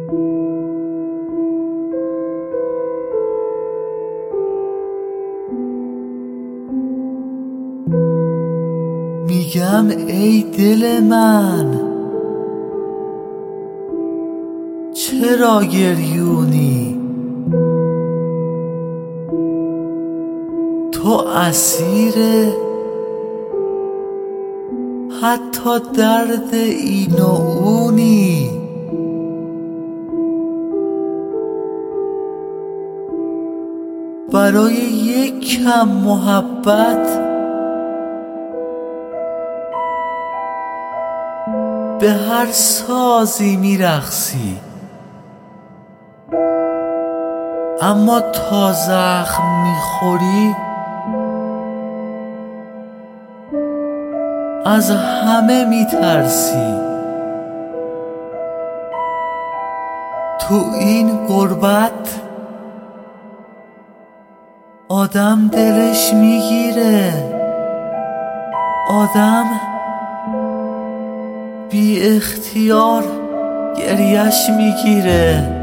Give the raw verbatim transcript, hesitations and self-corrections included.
میگم ای دل من چرا گریونی؟ تو اسیر حتی درد این و اونی. برای یک کم محبت به هر سازی میرقصی، اما تا زخم میخوری از همه میترسی. تو این غربت آدم دلش میگیره، آدم بی اختیار گریش میگیره.